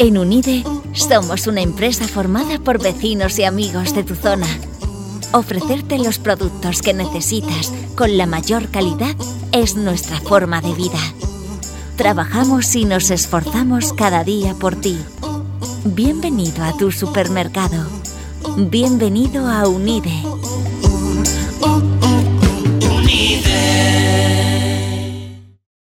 En Unide somos una empresa formada por vecinos y amigos de tu zona. Ofrecerte los productos que necesitas con la mayor calidad es nuestra forma de vida. Trabajamos y nos esforzamos cada día por ti. Bienvenido a tu supermercado. Bienvenido a Unide. Unide.